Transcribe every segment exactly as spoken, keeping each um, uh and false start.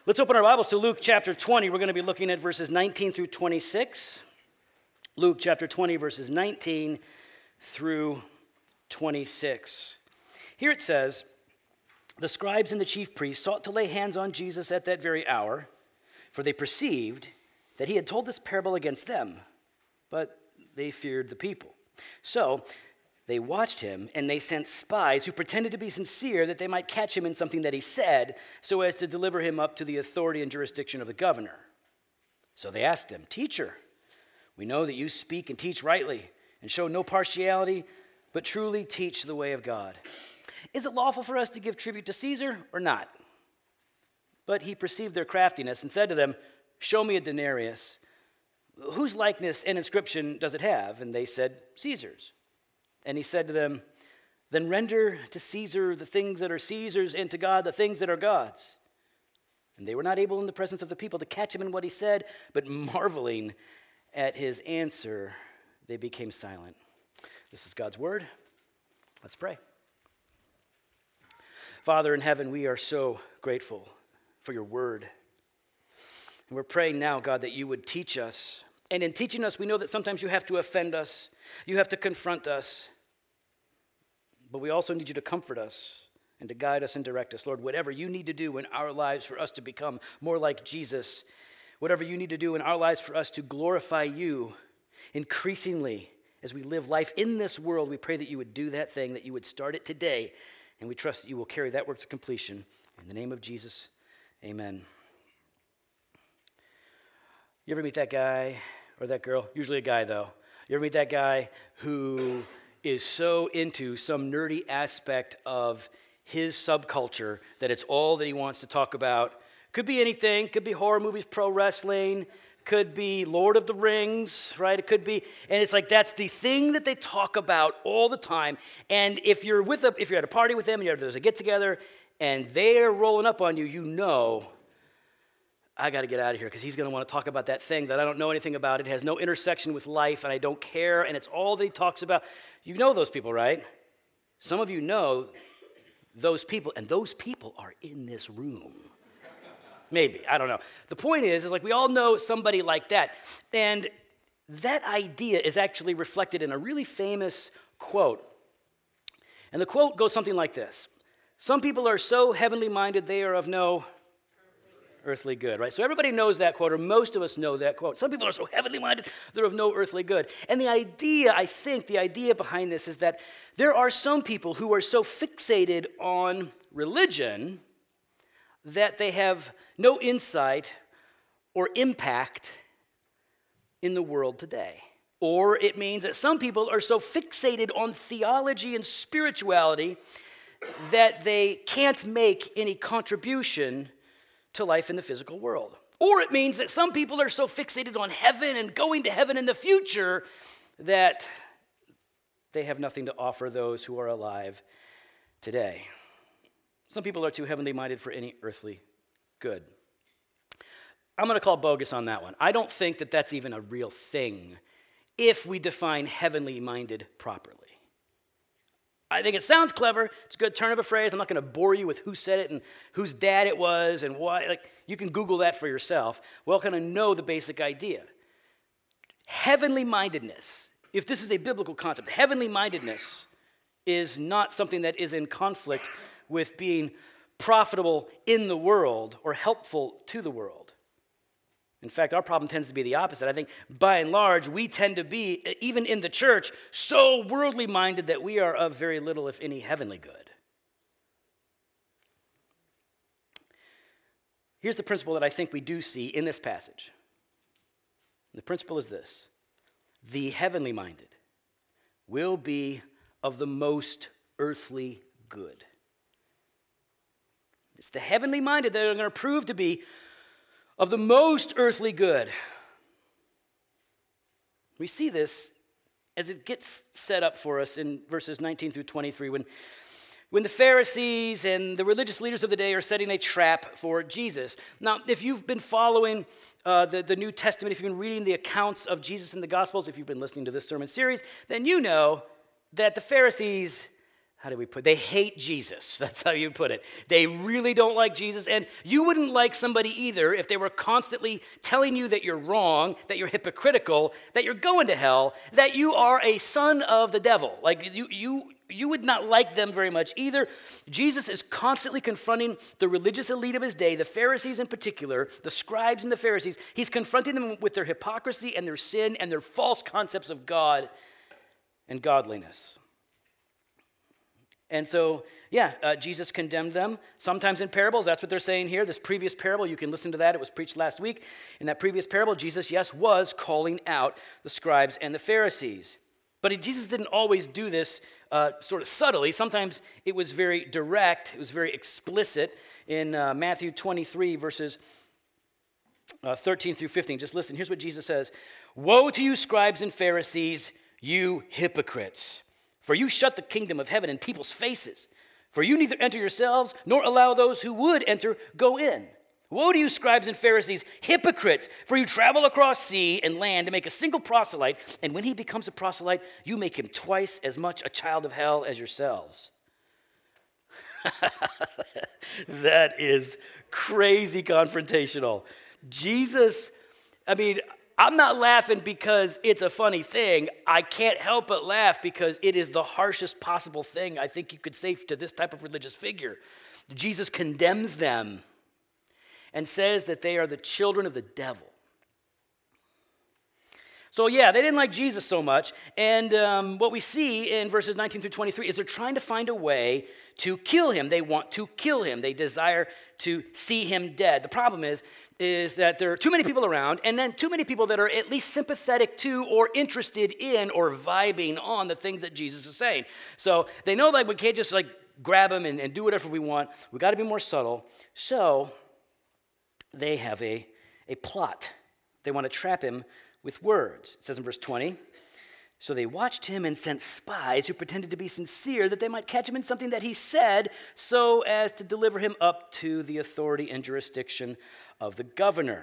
Let's open our Bibles to Luke chapter twenty. We're going to be looking at verses nineteen through twenty-six. Luke chapter twenty, verses nineteen through twenty-six. Here it says, "The scribes and the chief priests sought to lay hands on Jesus at that very hour, for they perceived that he had told this parable against them, but they feared the people. So they watched him, and they sent spies who pretended to be sincere that they might catch him in something that he said, so as to deliver him up to the authority and jurisdiction of the governor. So they asked him, 'Teacher, we know that you speak and teach rightly, and show no partiality, but truly teach the way of God. Is it lawful for us to give tribute to Caesar or not?' But he perceived their craftiness and said to them, 'Show me a denarius. Whose likeness and inscription does it have?' And they said, 'Caesar's.' And he said to them, 'Then render to Caesar the things that are Caesar's, and to God the things that are God's.' And they were not able in the presence of the people to catch him in what he said, but marveling at his answer, they became silent." This is God's word. Let's pray. Father in heaven, we are so grateful for your word. And we're praying now, God, that you would teach us. And in teaching us, we know that sometimes you have to offend us. You have to confront us. But we also need you to comfort us and to guide us and direct us. Lord, whatever you need to do in our lives for us to become more like Jesus, whatever you need to do in our lives for us to glorify you increasingly as we live life in this world, we pray that you would do that thing, that you would start it today, and we trust that you will carry that work to completion. In the name of Jesus, amen. You ever meet that guy or that girl? Usually a guy, though. You ever meet that guy who is so into some nerdy aspect of his subculture that it's all that he wants to talk about? Could be anything. Could be horror movies, pro wrestling. Could be Lord of the Rings, right? It could be, and it's like that's the thing that they talk about all the time. And if you're with a, if you're at a party with them, and you're, there's a get together, and they're rolling up on you, you know, I got to get out of here because he's going to want to talk about that thing that I don't know anything about. It has no intersection with life, and I don't care, and it's all that he talks about. You know those people, right? Some of you know those people, and those people are in this room. Maybe, I don't know. The point is, is like we all know somebody like that, and that idea is actually reflected in a really famous quote. And the quote goes something like this: "Some people are so heavenly minded they are of no earthly good," right? So everybody knows that quote, or most of us know that quote. Some people are so heavenly minded, they're of no earthly good. And the idea, I think, the idea behind this is that there are some people who are so fixated on religion that they have no insight or impact in the world today. Or it means that some people are so fixated on theology and spirituality that they can't make any contribution to life in the physical world. Or it means that some people are so fixated on heaven and going to heaven in the future that they have nothing to offer those who are alive today. Some people are too heavenly minded for any earthly good. I'm going to call bogus on that one. I don't think that that's even a real thing if we define heavenly minded properly. I think it sounds clever. It's a good turn of a phrase. I'm not going to bore you with who said it and whose dad it was and why. Like, you can Google that for yourself. Well, kind of know the basic idea. Heavenly mindedness, if this is a biblical concept, heavenly mindedness is not something that is in conflict with being profitable in the world or helpful to the world. In fact, our problem tends to be the opposite. I think, by and large, we tend to be, even in the church, so worldly minded that we are of very little, if any, heavenly good. Here's the principle that I think we do see in this passage. The principle is this: the heavenly minded will be of the most earthly good. It's the heavenly minded that are going to prove to be of the most earthly good. We see this as it gets set up for us in verses nineteen through twenty-three, when, when the Pharisees and the religious leaders of the day are setting a trap for Jesus. Now, if you've been following uh, the, the New Testament, if you've been reading the accounts of Jesus in the Gospels, if you've been listening to this sermon series, then you know that the Pharisees, how do we put it? They hate Jesus. That's how you put it. They really don't like Jesus. And you wouldn't like somebody either if they were constantly telling you that you're wrong, that you're hypocritical, that you're going to hell, that you are a son of the devil. Like you, you, you would not like them very much either. Jesus is constantly confronting the religious elite of his day, the Pharisees in particular, the scribes and the Pharisees. He's confronting them with their hypocrisy and their sin and their false concepts of God and godliness. And so, yeah, uh, Jesus condemned them, sometimes in parables. That's what they're saying here. This previous parable, you can listen to that. It was preached last week. In that previous parable, Jesus, yes, was calling out the scribes and the Pharisees. But he, Jesus didn't always do this uh, sort of subtly. Sometimes it was very direct. It was very explicit. In uh, Matthew twenty-three, verses uh, thirteen through fifteen, just listen. Here's what Jesus says. "Woe to you, scribes and Pharisees, you hypocrites! For you shut the kingdom of heaven in people's faces. For you neither enter yourselves, nor allow those who would enter go in. Woe to you, scribes and Pharisees, hypocrites! For you travel across sea and land to make a single proselyte, and when he becomes a proselyte, you make him twice as much a child of hell as yourselves." That is crazy confrontational. Jesus, I mean, I'm not laughing because it's a funny thing. I can't help but laugh because it is the harshest possible thing I think you could say to this type of religious figure. Jesus condemns them and says that they are the children of the devil. So yeah, they didn't like Jesus so much. And um, what we see in verses nineteen through twenty-three is they're trying to find a way to kill him. They want to kill him. They desire to see him dead. The problem is, is that there are too many people around, and then too many people that are at least sympathetic to or interested in or vibing on the things that Jesus is saying. So they know like we can't just like grab him and, and do whatever we want. We got to be more subtle. So they have a, a plot. They want to trap him with words. It says in verse twenty, "So they watched him and sent spies who pretended to be sincere that they might catch him in something that he said so as to deliver him up to the authority and jurisdiction of the governor."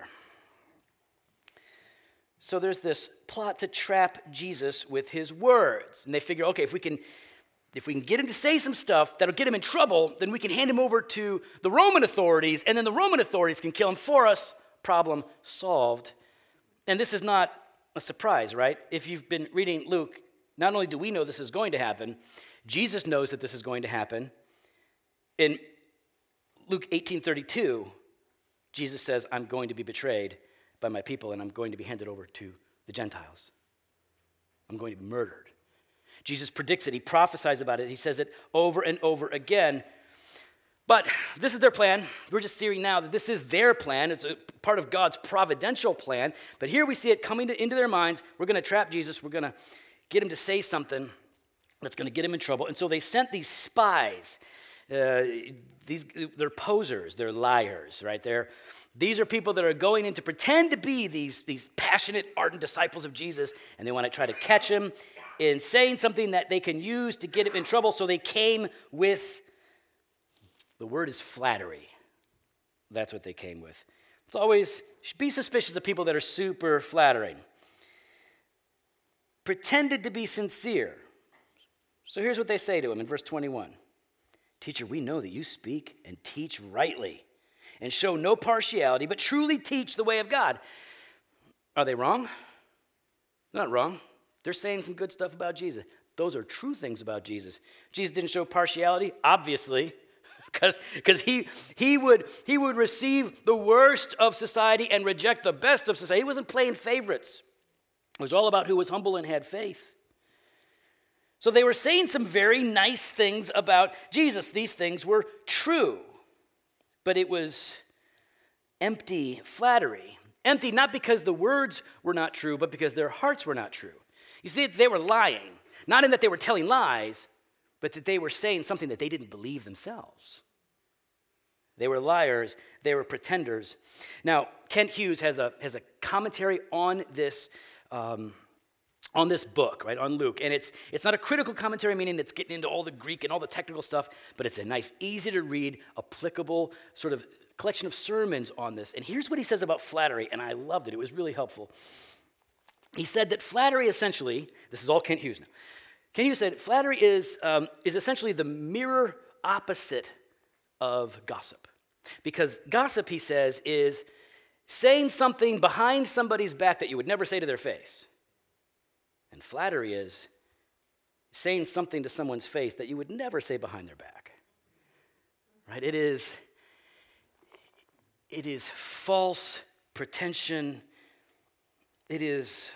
So there's this plot to trap Jesus with his words. And they figure, okay, if we can if we can get him to say some stuff that'll get him in trouble, then we can hand him over to the Roman authorities, and then the Roman authorities can kill him for us. Problem solved. And this is not a surprise, right? If you've been reading Luke, not only do we know this is going to happen, Jesus knows that this is going to happen. In Luke eighteen thirty-two, Jesus says, "I'm going to be betrayed by my people, and I'm going to be handed over to the Gentiles. I'm going to be murdered." Jesus predicts it. He prophesies about it. He says it over and over again. But this is their plan. We're just seeing now that this is their plan. It's a part of God's providential plan. But here we see it coming to, into their minds. We're going to trap Jesus. We're going to get him to say something that's going to get him in trouble. And so they sent these spies. Uh, these they're posers. They're liars, right there. These are people that are going in to pretend to be these, these passionate, ardent disciples of Jesus, and they want to try to catch him in saying something that they can use to get him in trouble. So they came with, the word is flattery. That's what they came with. It's always, be suspicious of people that are super flattering. Pretended to be sincere. So here's what they say to him in verse twenty-one. "Teacher, we know that you speak and teach rightly and show no partiality, but truly teach the way of God." Are they wrong? Not wrong. They're saying some good stuff about Jesus. Those are true things about Jesus. Jesus didn't show partiality, obviously, because he, he, would, he would receive the worst of society and reject the best of society. He wasn't playing favorites. It was all about who was humble and had faith. So they were saying some very nice things about Jesus. These things were true, but it was empty flattery. Empty not because the words were not true, but because their hearts were not true. You see, they were lying, not in that they were telling lies, but that they were saying something that they didn't believe themselves. They were liars. They were pretenders. Now, Kent Hughes has a has a commentary on this um, on this book, right, on Luke, and it's it's not a critical commentary, meaning it's getting into all the Greek and all the technical stuff, but it's a nice, easy to read, applicable sort of collection of sermons on this. And here's what he says about flattery, and I loved it. It was really helpful. He said that flattery essentially, this is all Kent Hughes now, Can you say it? Flattery is, um, is essentially the mirror opposite of gossip. Because gossip, he says, is saying something behind somebody's back that you would never say to their face. And flattery is saying something to someone's face that you would never say behind their back. Right? It is, it is false pretension. It is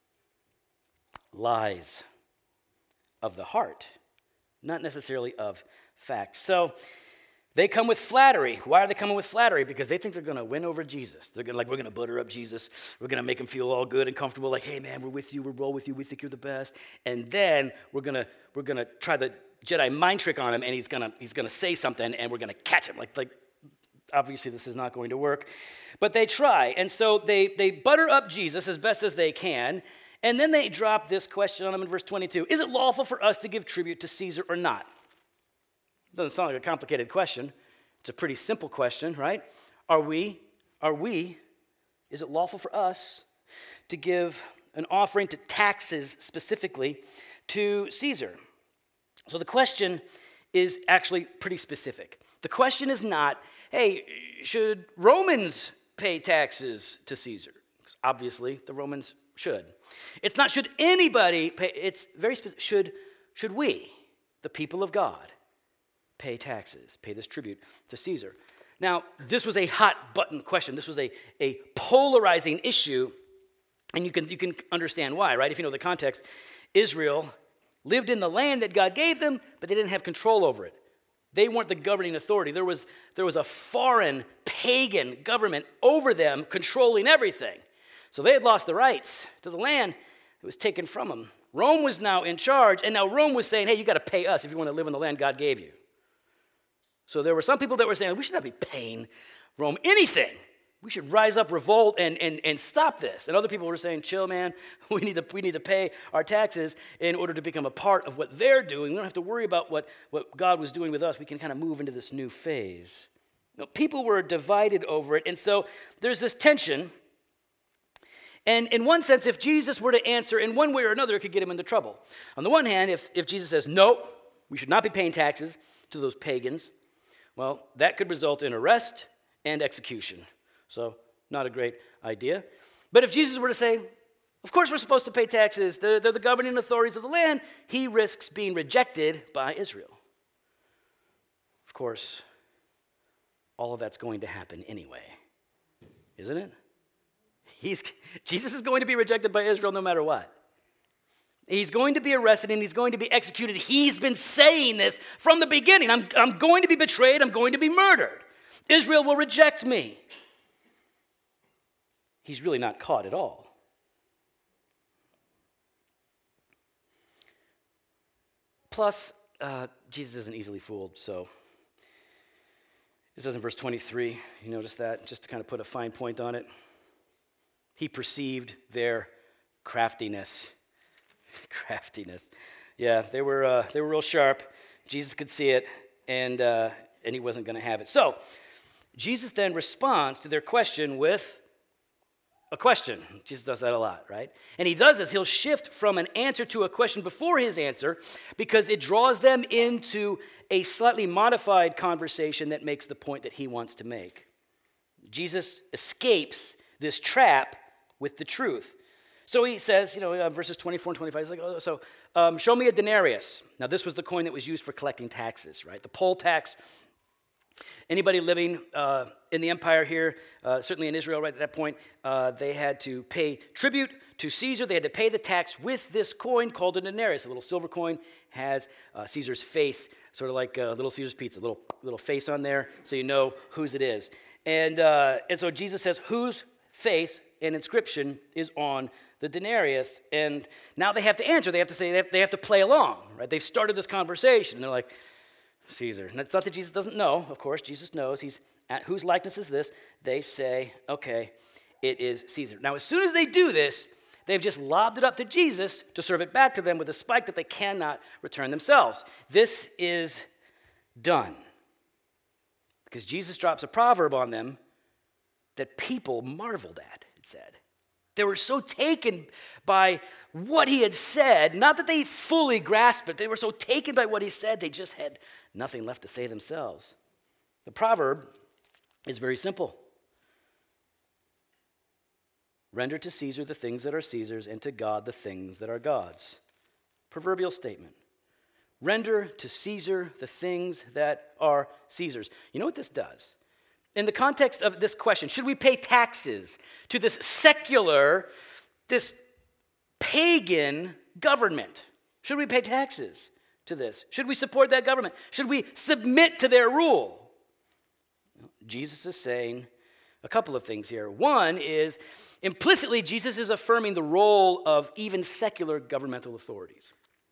lies of the heart, not necessarily of facts. So they come with flattery. Why are they coming with flattery? Because they think they're going to win over Jesus. They're going to like, we're going to butter up Jesus. We're going to make him feel all good and comfortable. Like, hey man, we're with you. We're roll with you. We think you're the best. And then we're going to we're going to try the Jedi mind trick on him, and he's going to he's going to say something, and we're going to catch him. Like like obviously this is not going to work, but they try. And so they they butter up Jesus as best as they can. And then they drop this question on him in verse twenty-two. Is it lawful for us to give tribute to Caesar or not? Doesn't sound like a complicated question. It's a pretty simple question, right? Are we, are we, is it lawful for us to give an offering to taxes specifically to Caesar? So the question is actually pretty specific. The question is not, hey, should Romans pay taxes to Caesar? Because obviously the Romans should. It's not should anybody pay, it's very specific. Should, should we, the people of God, pay taxes, pay this tribute to Caesar? Now, this was a hot button question. This was a, a polarizing issue, and you can, you can understand why, right? If you know the context, Israel lived in the land that God gave them, but they didn't have control over it. They weren't the governing authority. There was, there was a foreign, pagan government over them controlling everything. So they had lost the rights to the land that was taken from them. Rome was now in charge, and now Rome was saying, hey, you got to pay us if you want to live in the land God gave you. So there were some people that were saying, we should not be paying Rome anything. We should rise up, revolt, and, and, and stop this. And other people were saying, chill, man, we need, to, we need to pay our taxes in order to become a part of what they're doing. We don't have to worry about what, what God was doing with us. We can kind of move into this new phase. You know, people were divided over it, and so there's this tension. And in one sense, if Jesus were to answer in one way or another, it could get him into trouble. On the one hand, if, if Jesus says, no, we should not be paying taxes to those pagans, well, that could result in arrest and execution. So not a great idea. But if Jesus were to say, of course we're supposed to pay taxes, they're, they're the governing authorities of the land, he risks being rejected by Israel. Of course, all of that's going to happen anyway, isn't it? He's, Jesus is going to be rejected by Israel no matter what. He's going to be arrested and he's going to be executed. He's been saying this from the beginning. I'm, I'm going to be betrayed. I'm going to be murdered. Israel will reject me. He's really not caught at all. Plus, uh, Jesus isn't easily fooled, so it says in verse twenty-three, you notice that, just to kind of put a fine point on it. He perceived their craftiness. Craftiness. Yeah, they were uh, they were real sharp. Jesus could see it, and uh, and he wasn't going to have it. So, Jesus then responds to their question with a question. Jesus does that a lot, right? And he does this. He'll shift from an answer to a question before his answer because it draws them into a slightly modified conversation that makes the point that he wants to make. Jesus escapes this trap with the truth. So he says, you know, uh, verses twenty-four and twenty-five, he's like, oh, so um, show me a denarius. Now, this was the coin that was used for collecting taxes, right? The poll tax. Anybody living uh, in the empire here, uh, certainly in Israel right at that point, uh, they had to pay tribute to Caesar. They had to pay the tax with this coin called a denarius. A little silver coin has uh, Caesar's face, sort of like uh, Little Caesar's pizza, little little face on there, so you know whose it is. And uh, and so Jesus says, whose face and inscription is on the denarius? And now they have to answer. They have to say, they have, they have to play along, right? They've started this conversation, and they're like, Caesar. And it's not that Jesus doesn't know. Of course, Jesus knows. He's at whose likeness is this? They say, okay, it is Caesar. Now, as soon as they do this, they've just lobbed it up to Jesus to serve it back to them with a spike that they cannot return themselves. This is done. Because Jesus drops a proverb on them that people marveled at, it said. They were so taken by what he had said, not that they fully grasped it, they were so taken by what he said, they just had nothing left to say themselves. The proverb is very simple. Render to Caesar the things that are Caesar's, and to God the things that are God's. Proverbial statement. Render to Caesar the things that are Caesar's. You know what this does? In the context of this question, should we pay taxes to this secular, this pagan government? Should we pay taxes to this? Should we support that government? Should we submit to their rule? Jesus is saying a couple of things here. One is, implicitly, Jesus is affirming the role of even secular governmental authorities.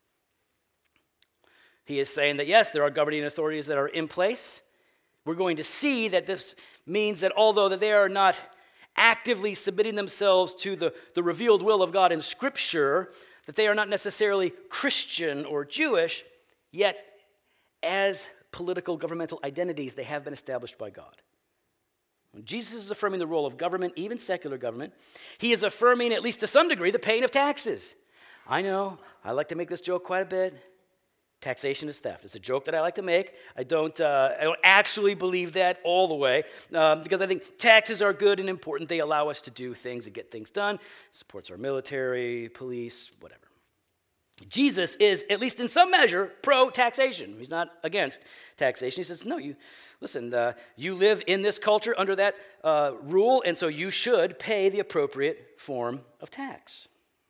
He is saying that, yes, there are governing authorities that are in place. We're going to see that this means that although that they are not actively submitting themselves to the, the revealed will of God in Scripture, that they are not necessarily Christian or Jewish, yet as political governmental identities, they have been established by God. Jesus is affirming the role of government, even secular government. He is affirming, at least to some degree, the paying of taxes. I know, I like to make this joke quite a bit. Taxation is theft. It's a joke that I like to make. I don't, uh, I don't actually believe that all the way um, because I think taxes are good and important. They allow us to do things and get things done. Supports our military, police, whatever. Jesus is, at least in some measure, pro-taxation. He's not against taxation. He says, no, you listen, uh, you live in this culture under that uh, rule, and so you should pay the appropriate form of tax.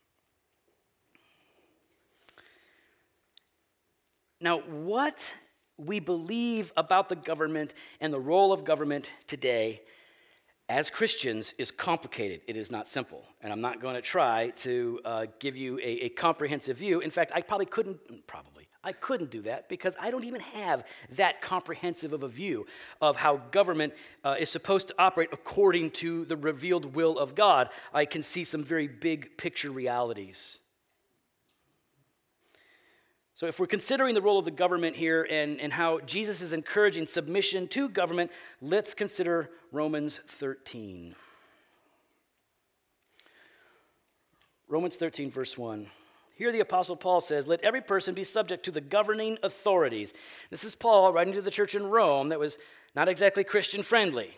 Now, what we believe about the government and the role of government today as Christians is complicated. It is not simple. And I'm not going to try to uh, give you a, a comprehensive view. In fact, I probably couldn't, probably, I couldn't do that because I don't even have that comprehensive of a view of how government uh, is supposed to operate according to the revealed will of God. I can see some very big picture realities. So if we're considering the role of the government here and, and how Jesus is encouraging submission to government, let's consider Romans thirteen. Romans thirteen, verse one. Here the Apostle Paul says, let every person be subject to the governing authorities. This is Paul writing to the church in Rome that was not exactly Christian friendly.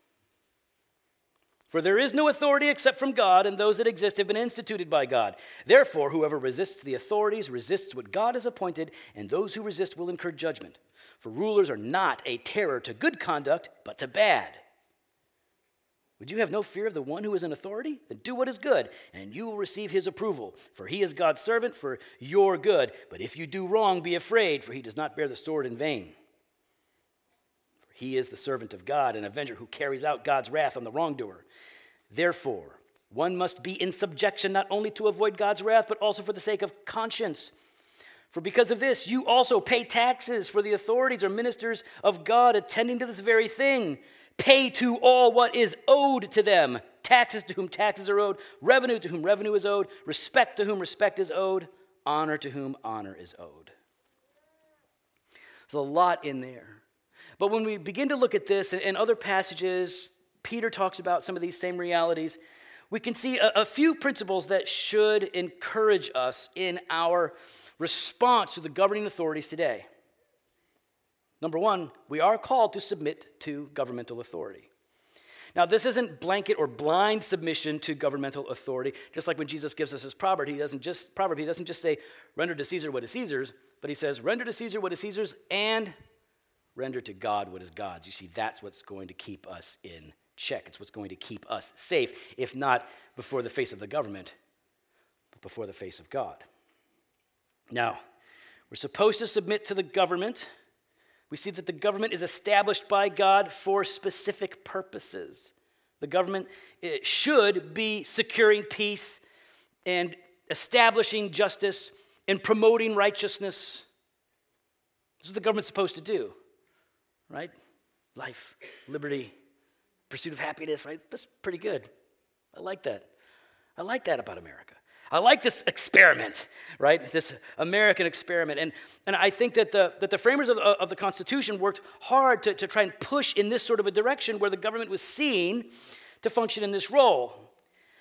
For there is no authority except from God, and those that exist have been instituted by God. Therefore, whoever resists the authorities resists what God has appointed, and those who resist will incur judgment. For rulers are not a terror to good conduct, but to bad. Would you have no fear of the one who is in authority? Then do what is good, and you will receive his approval. For he is God's servant for your good. But if you do wrong, be afraid, for he does not bear the sword in vain. He is the servant of God, an avenger who carries out God's wrath on the wrongdoer. Therefore, one must be in subjection not only to avoid God's wrath, but also for the sake of conscience. For because of this, you also pay taxes, for the authorities are ministers of God attending to this very thing. Pay to all what is owed to them. Taxes to whom taxes are owed, revenue to whom revenue is owed, respect to whom respect is owed, honor to whom honor is owed. There's a lot in there. But when we begin to look at this and other passages, Peter talks about some of these same realities, we can see a, a few principles that should encourage us in our response to the governing authorities today. Number one, we are called to submit to governmental authority. Now, this isn't blanket or blind submission to governmental authority. Just like when Jesus gives us his proverb, he doesn't just proverb, he doesn't just say, render to Caesar what is Caesar's, but he says, render to Caesar what is Caesar's and render to God what is God's. You see, that's what's going to keep us in check. It's what's going to keep us safe, if not before the face of the government, but before the face of God. Now, we're supposed to submit to the government. We see that the government is established by God for specific purposes. The government it should be securing peace and establishing justice and promoting righteousness. That's what the government's supposed to do. Right? Life, liberty, pursuit of happiness, right? That's pretty good. I like that. I like that about America. I like this experiment, right? This American experiment. And, and I think that the, that the framers of, of the Constitution worked hard to, to try and push in this sort of a direction where the government was seen to function in this role.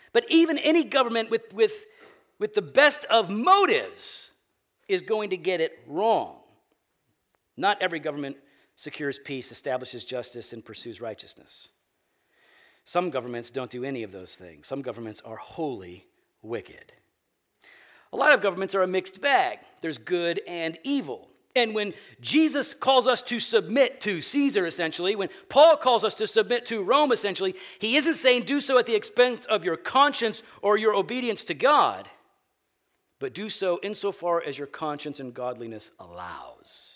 But even any government with, with, with the best of motives is going to get it wrong. Not every government secures peace, establishes justice, and pursues righteousness. Some governments don't do any of those things. Some governments are wholly wicked. A lot of governments are a mixed bag. There's good and evil. And when Jesus calls us to submit to Caesar, essentially, when Paul calls us to submit to Rome, essentially, he isn't saying do so at the expense of your conscience or your obedience to God, but do so insofar as your conscience and godliness allows.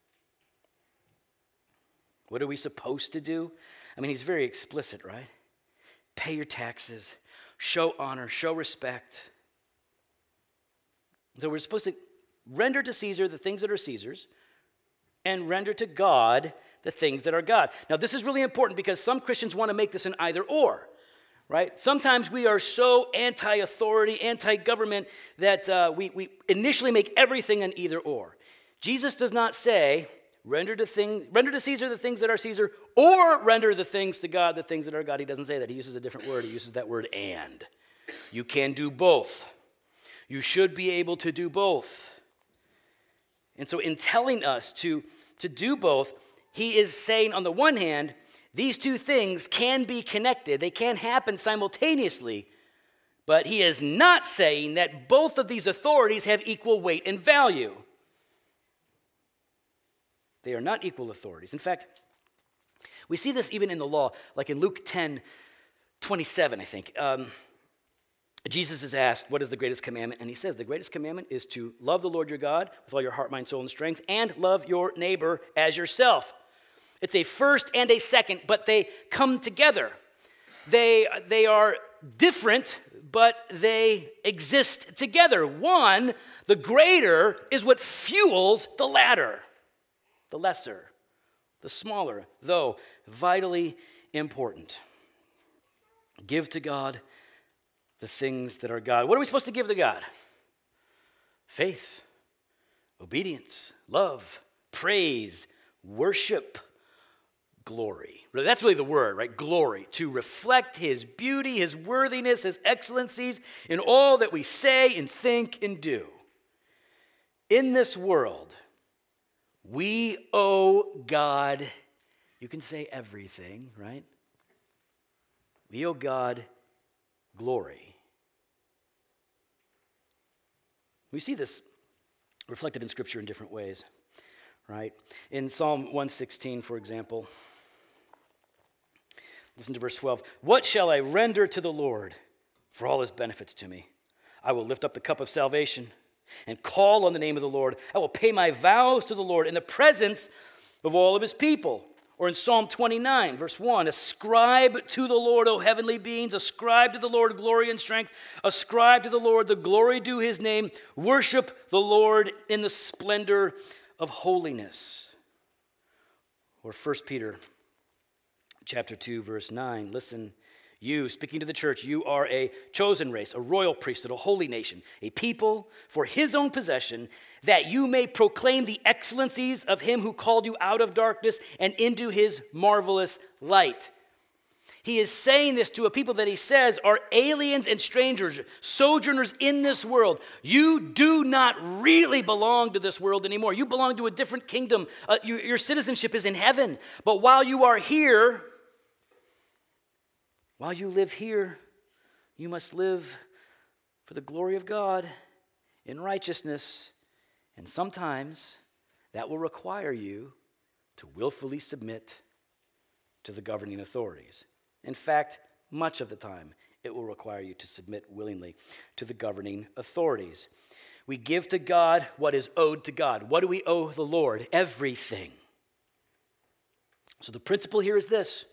What are we supposed to do? I mean, he's very explicit, right? Pay your taxes, show honor, show respect. So we're supposed to render to Caesar the things that are Caesar's and render to God the things that are God. Now, this is really important because some Christians want to make this an either or, right? Sometimes we are so anti-authority, anti-government that uh, we, we initially make everything an either or. Jesus does not say, Render to, thing, render to Caesar the things that are Caesar, or render the things to God, the things that are God. He doesn't say that. He uses a different word. He uses that word and. You can do both. You should be able to do both. And so in telling us to, to do both, he is saying on the one hand, these two things can be connected. They can happen simultaneously. But he is not saying that both of these authorities have equal weight and value. They are not equal authorities. In fact, we see this even in the law, like in Luke ten twenty-seven, I think. Um, Jesus is asked, what is the greatest commandment? And he says, the greatest commandment is to love the Lord your God with all your heart, mind, soul, and strength, and love your neighbor as yourself. It's a first and a second, but they come together. They, they are different, but they exist together. One, the greater, is what fuels the latter. The lesser, the smaller, though vitally important. Give to God the things that are God. What are we supposed to give to God? Faith, obedience, love, praise, worship, glory. That's really the word, right? Glory. To reflect his beauty, his worthiness, his excellencies in all that we say and think and do. In this world, we owe God, you can say everything, right? We owe God glory. We see this reflected in Scripture in different ways, right? In Psalm one sixteen, for example, listen to verse twelve. What shall I render to the Lord for all his benefits to me? I will lift up the cup of salvation and call on the name of the Lord. I will pay my vows to the Lord in the presence of all of his people. Or in Psalm twenty-nine, verse one, ascribe to the Lord, O heavenly beings, ascribe to the Lord glory and strength, ascribe to the Lord the glory due his name, worship the Lord in the splendor of holiness. Or First Peter chapter two, verse nine, listen, you, speaking to the church, you are a chosen race, a royal priesthood, a holy nation, a people for his own possession, that you may proclaim the excellencies of him who called you out of darkness and into his marvelous light. He is saying this to a people that he says are aliens and strangers, sojourners in this world. You do not really belong to this world anymore. You belong to a different kingdom. Uh, you, your citizenship is in heaven. But while you are here, While you live here, you must live for the glory of God in righteousness. And sometimes that will require you to willfully submit to the governing authorities. In fact, much of the time, it will require you to submit willingly to the governing authorities. We give to God what is owed to God. What do we owe the Lord? Everything. So the principle here is this.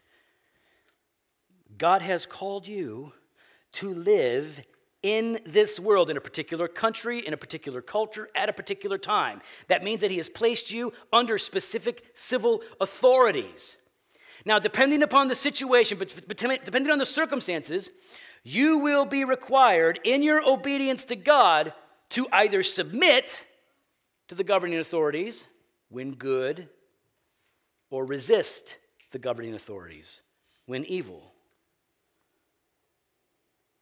God has called you to live in this world, in a particular country, in a particular culture, at a particular time. That means that he has placed you under specific civil authorities. Now, depending upon the situation, but depending on the circumstances, you will be required in your obedience to God to either submit to the governing authorities when good, or resist the governing authorities when evil.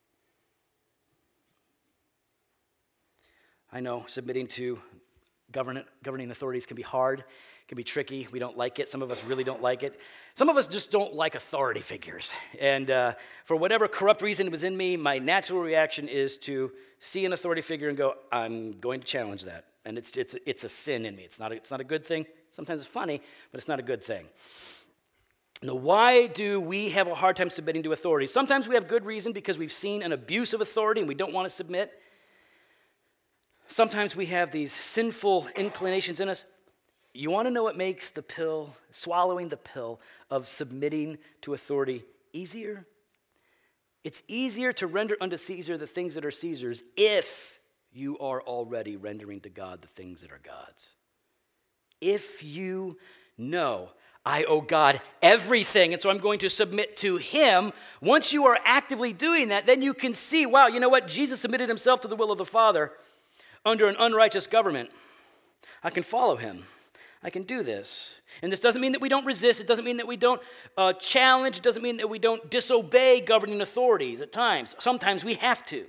I know submitting to government, governing authorities can be hard, can be tricky. We don't like it. Some of us really don't like it. Some of us just don't like authority figures. And uh, for whatever corrupt reason was in me, my natural reaction is to see an authority figure and go, I'm going to challenge that. And it's it's it's a sin in me. It's not a, it's not a good thing. Sometimes it's funny, but it's not a good thing. Now, why do we have a hard time submitting to authority? Sometimes we have good reason because we've seen an abuse of authority and we don't want to submit. Sometimes we have these sinful inclinations in us. You want to know what makes the pill, swallowing the pill of submitting to authority easier? It's easier to render unto Caesar the things that are Caesar's if you are already rendering to God the things that are God's. If you know, I owe God everything, and so I'm going to submit to him. Once you are actively doing that, then you can see, wow, you know what? Jesus submitted himself to the will of the Father under an unrighteous government. I can follow him. I can do this. And this doesn't mean that we don't resist. It doesn't mean that we don't uh, challenge. It doesn't mean that we don't disobey governing authorities at times. Sometimes we have to.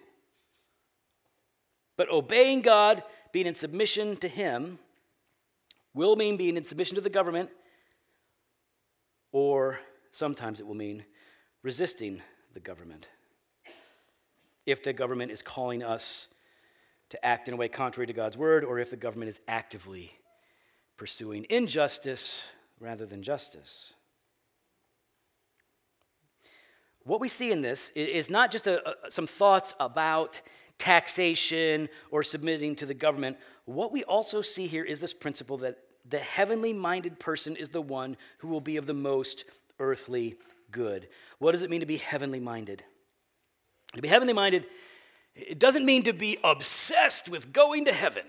But obeying God, being in submission to him, will mean being in submission to the government, or sometimes it will mean resisting the government. If the government is calling us to act in a way contrary to God's word, or if the government is actively pursuing injustice rather than justice. What we see in this is not just a, a, some thoughts about taxation or submitting to the government. What we also see here is this principle that the heavenly minded person is the one who will be of the most earthly good. What does it mean to be heavenly minded? To be heavenly minded, it doesn't mean to be obsessed with going to heaven.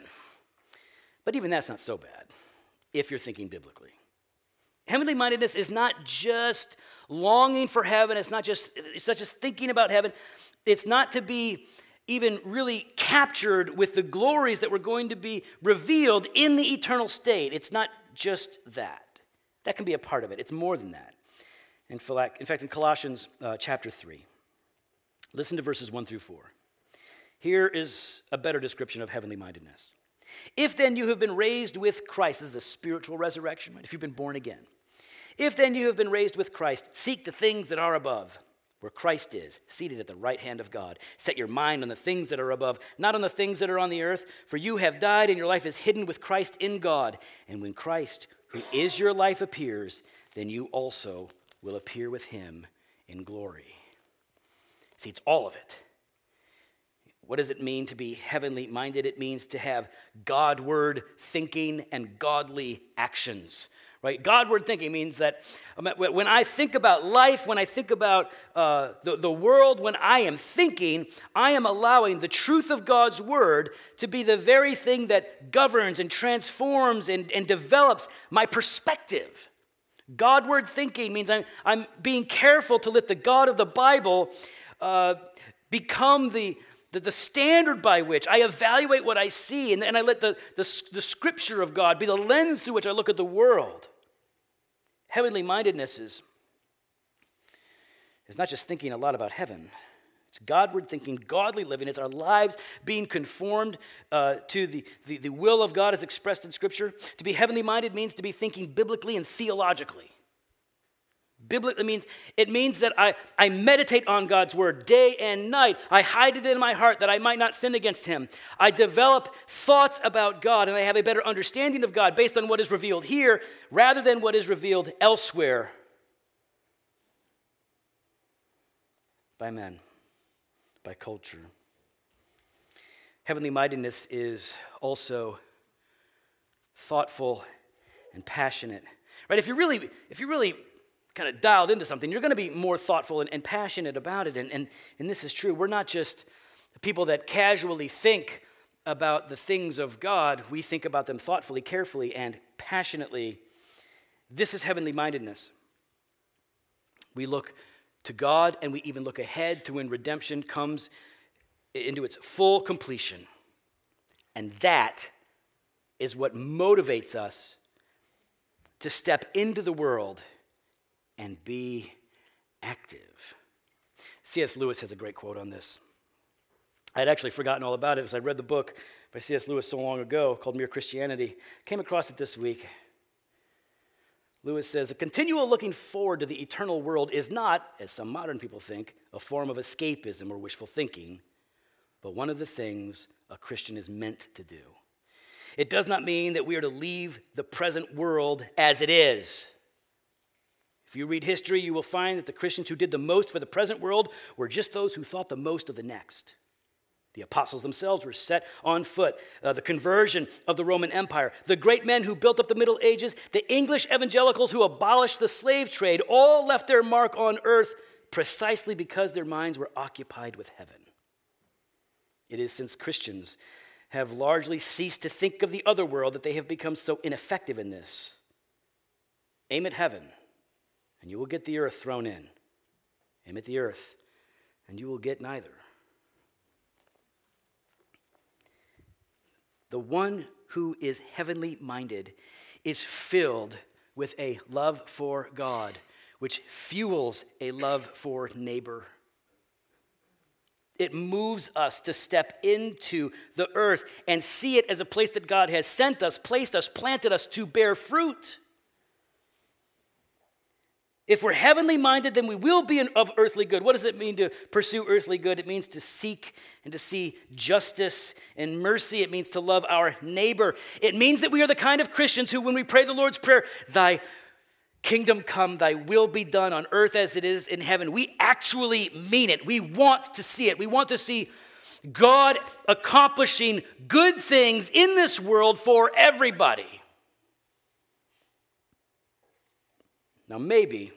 But even that's not so bad if you're thinking biblically. Heavenly mindedness is not just longing for heaven. It's not just, it's not just thinking about heaven. It's not to be even really captured with the glories that were going to be revealed in the eternal state. It's not just that. That can be a part of it. It's more than that. In fact, in Colossians uh, chapter three, listen to verses one through four. Here is a better description of heavenly mindedness. If then you have been raised with Christ, this is a spiritual resurrection, right? If you've been born again. If then you have been raised with Christ, seek the things that are above, where Christ is, seated at the right hand of God. Set your mind on the things that are above, not on the things that are on the earth, for you have died and your life is hidden with Christ in God. And when Christ, who is your life, appears, then you also will appear with him in glory. See, it's all of it. What does it mean to be heavenly minded? It means to have Godward thinking and godly actions, right? Godward thinking means that when I think about life, when I think about uh, the, the world, when I am thinking, I am allowing the truth of God's word to be the very thing that governs and transforms and, and develops my perspective. Godward thinking means I'm, I'm being careful to let the God of the Bible uh, become the The, the standard by which I evaluate what I see, and, and I let the, the, the scripture of God be the lens through which I look at the world. Heavenly mindedness is, is not just thinking a lot about heaven. It's Godward thinking, godly living. It's our lives being conformed uh, to the, the, the will of God as expressed in Scripture. To be heavenly minded means to be thinking biblically and theologically. Biblically means it means that I, I meditate on God's word day and night. I hide it in my heart that I might not sin against him. I develop thoughts about God and I have a better understanding of God based on what is revealed here rather than what is revealed elsewhere by men, by culture. Heavenly mindedness is also thoughtful and passionate. Right? If you really, if you really kind of dialed into something, you're going to be more thoughtful and, and passionate about it. And, and, and this is true. We're not just people that casually think about the things of God. We think about them thoughtfully, carefully, and passionately. This is heavenly mindedness. We look to God and we even look ahead to when redemption comes into its full completion. And that is what motivates us to step into the world and be active. C S Lewis has a great quote on this. I had actually forgotten all about it as I read the book by C S Lewis so long ago called Mere Christianity. Came across it this week. Lewis says, a continual looking forward to the eternal world is not, as some modern people think, a form of escapism or wishful thinking, but one of the things a Christian is meant to do. It does not mean that we are to leave the present world as it is. If you read history, you will find that the Christians who did the most for the present world were just those who thought the most of the next. The apostles themselves were set on foot. Uh, the conversion of the Roman Empire, the great men who built up the Middle Ages, the English evangelicals who abolished the slave trade, all left their mark on earth precisely because their minds were occupied with heaven. It is since Christians have largely ceased to think of the other world that they have become so ineffective in this. Aim at heaven, and you will get the earth thrown in. Aim at the earth, and you will get neither. The one who is heavenly minded is filled with a love for God, which fuels a love for neighbor. It moves us to step into the earth and see it as a place that God has sent us, placed us, planted us to bear fruit. If we're heavenly minded, then we will be of earthly good. What does it mean to pursue earthly good? It means to seek and to see justice and mercy. It means to love our neighbor. It means that we are the kind of Christians who, when we pray the Lord's Prayer, thy kingdom come, thy will be done on earth as it is in heaven, we actually mean it. We want to see it. We want to see God accomplishing good things in this world for everybody. Now, maybe,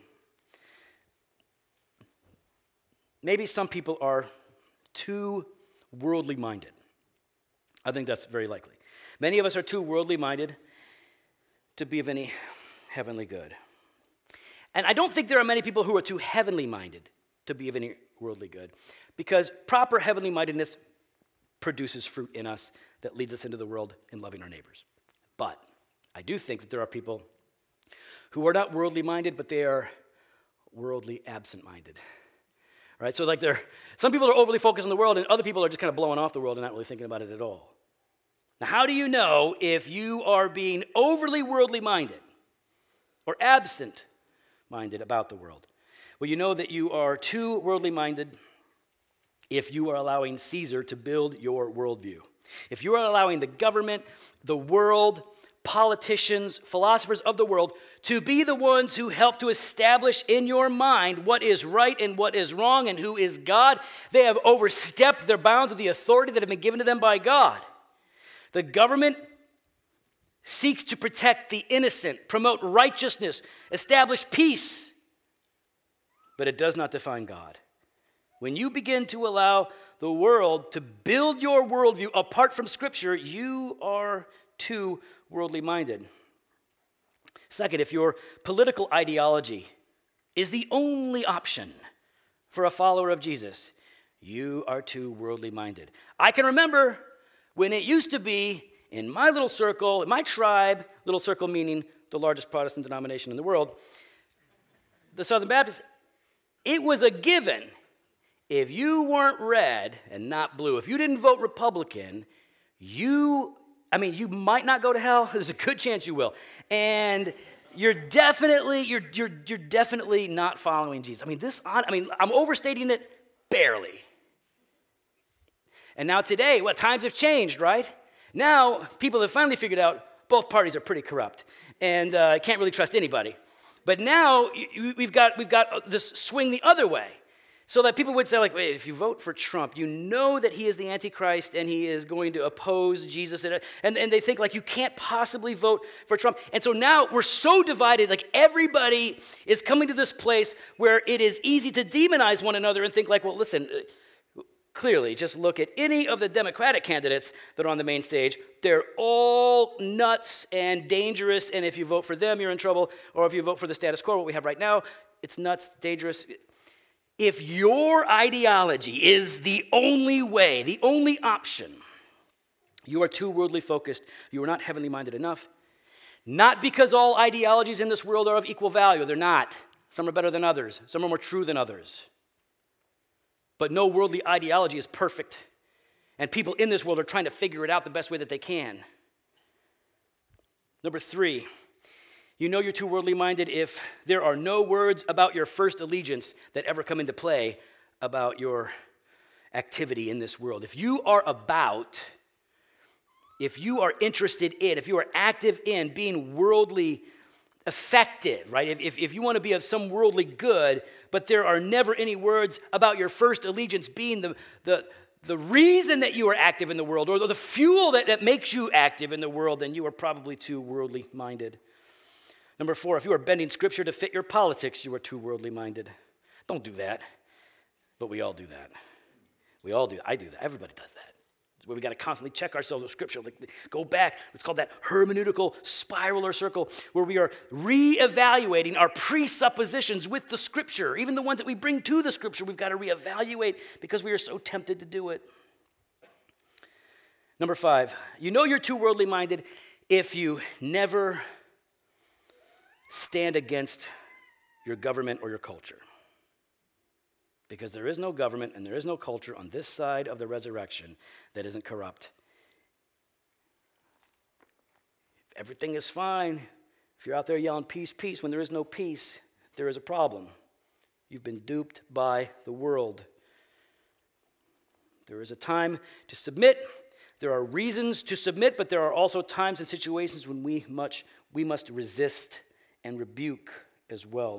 maybe some people are too worldly minded. I think that's very likely. Many of us are too worldly minded to be of any heavenly good. And I don't think there are many people who are too heavenly minded to be of any worldly good, because proper heavenly mindedness produces fruit in us that leads us into the world in loving our neighbors. But I do think that there are people who are not worldly minded, but they are worldly absent-minded. Right? So like they're, some people are overly focused on the world, and other people are just kind of blowing off the world and not really thinking about it at all. Now, how do you know if you are being overly worldly minded or absent-minded about the world? Well, you know that you are too worldly minded if you are allowing Caesar to build your worldview. If you are allowing the government, the world, politicians, philosophers of the world to be the ones who help to establish in your mind what is right and what is wrong and who is God, they have overstepped their bounds of the authority that have been given to them by God. The government seeks to protect the innocent, promote righteousness, establish peace, but it does not define God. When you begin to allow the world to build your worldview apart from Scripture, you are too worldly minded. Second, if your political ideology is the only option for a follower of Jesus, you are too worldly minded. I can remember when it used to be in my little circle, in my tribe, little circle meaning the largest Protestant denomination in the world, the Southern Baptists, it was a given. If you weren't red and not blue, if you didn't vote Republican, you I mean, you might not go to hell. There's a good chance you will. And you're definitely, you're you're you're definitely not following Jesus. I mean, this I mean, I'm overstating it barely. And now today, what times have changed, right? Now, people have finally figured out both parties are pretty corrupt and uh, can't really trust anybody. But now we've got we've got this swing the other way. So that people would say, like, wait, if you vote for Trump, you know that he is the Antichrist and he is going to oppose Jesus. And, and, and they think, like, you can't possibly vote for Trump. And so now we're so divided, like, everybody is coming to this place where it is easy to demonize one another and think, like, well, listen, clearly, just look at any of the Democratic candidates that are on the main stage. They're all nuts and dangerous, and if you vote for them, you're in trouble. Or if you vote for the status quo, what we have right now, it's nuts, dangerous. If your ideology is the only way, the only option, you are too worldly focused. You are not heavenly minded enough. Not because all ideologies in this world are of equal value. They're not. Some are better than others. Some are more true than others. But no worldly ideology is perfect. And people in this world are trying to figure it out the best way that they can. Number three, you know you're too worldly minded if there are no words about your first allegiance that ever come into play about your activity in this world. If you are about, if you are interested in, if you are active in being worldly effective, right? If, if, if you want to be of some worldly good, but there are never any words about your first allegiance being the, the, the reason that you are active in the world, or the fuel that, that makes you active in the world, then you are probably too worldly minded. Number four, if you are bending scripture to fit your politics, you are too worldly minded. Don't do that. But we all do that. We all do. I do that. Everybody does that. It's where we got to constantly check ourselves with scripture. Like, go back. It's called that hermeneutical spiral or circle, where we are reevaluating our presuppositions with the scripture. Even the ones that we bring to the scripture, we've got to reevaluate because we are so tempted to do it. Number five, you know you're too worldly minded if you never stand against your government or your culture. Because there is no government and there is no culture on this side of the resurrection that isn't corrupt. If everything is fine, if you're out there yelling peace, peace, when there is no peace, there is a problem. You've been duped by the world. There is a time to submit. There are reasons to submit, but there are also times and situations when we much we must resist and rebuke as well.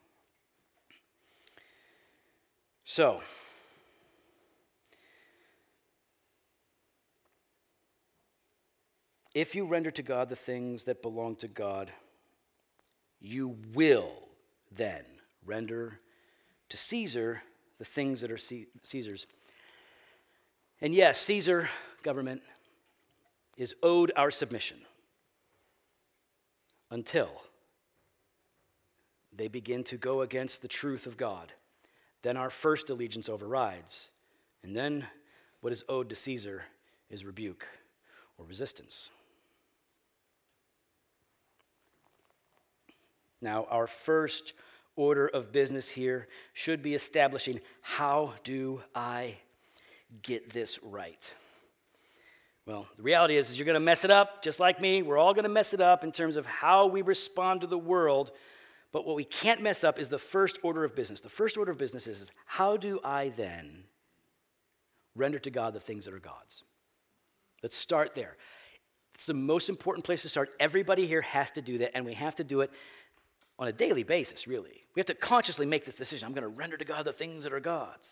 So, if you render to God the things that belong to God, you will then render to Caesar the things that are Caesar's. And yes, Caesar, government, is owed our submission until they begin to go against the truth of God. Then our first allegiance overrides. And then what is owed to Caesar is rebuke or resistance. Now, our first order of business here should be establishing, how do I get this right? Well, the reality is, is you're going to mess it up, just like me. We're all going to mess it up in terms of how we respond to the world. But what we can't mess up is the first order of business. The first order of business is, is how do I then render to God the things that are God's? Let's start there. It's the most important place to start. Everybody here has to do that, and we have to do it on a daily basis, really. We have to consciously make this decision. I'm going to render to God the things that are God's.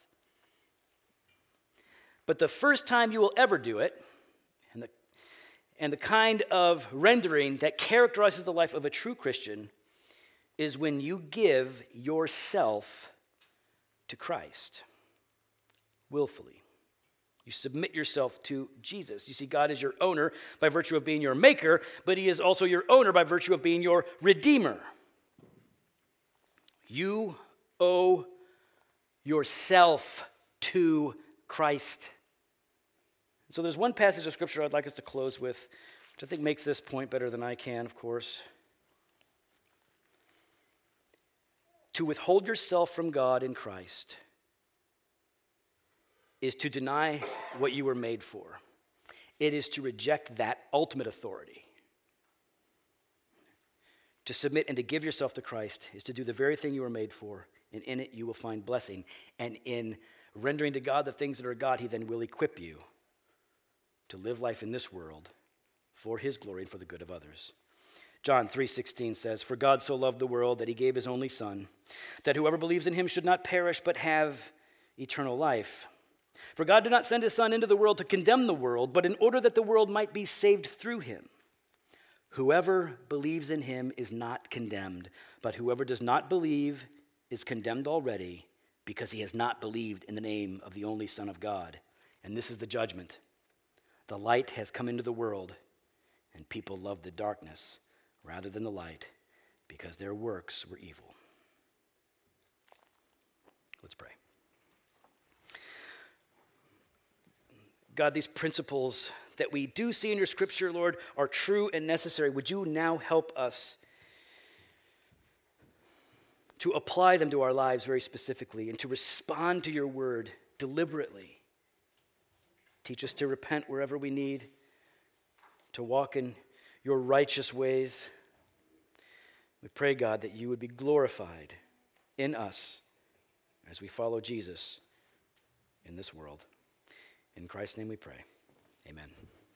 But the first time you will ever do it, and the, and the kind of rendering that characterizes the life of a true Christian, is when you give yourself to Christ willfully. You submit yourself to Jesus. You see, God is your owner by virtue of being your maker, but he is also your owner by virtue of being your redeemer. You owe yourself to Christ. So there's one passage of scripture I'd like us to close with, which I think makes this point better than I can, of course. To withhold yourself from God in Christ is to deny what you were made for. It is to reject that ultimate authority. To submit and to give yourself to Christ is to do the very thing you were made for, and in it you will find blessing. And in rendering to God the things that are God, he then will equip you to live life in this world for his glory and for the good of others. John three sixteen says, "For God so loved the world that he gave his only Son, that whoever believes in him should not perish but have eternal life. For God did not send his Son into the world to condemn the world, but in order that the world might be saved through him. Whoever believes in him is not condemned, but whoever does not believe is condemned already, because he has not believed in the name of the only Son of God. And this is the judgment. The light has come into the world, and people love the darkness rather than the light, because their works were evil." Let's pray. God, these principles that we do see in your scripture, Lord, are true and necessary. Would you now help us to apply them to our lives very specifically and to respond to your word deliberately, Teach us to repent wherever we need, to walk in your righteous ways. We pray, God, that you would be glorified in us as we follow Jesus in this world. In Christ's name we pray. Amen.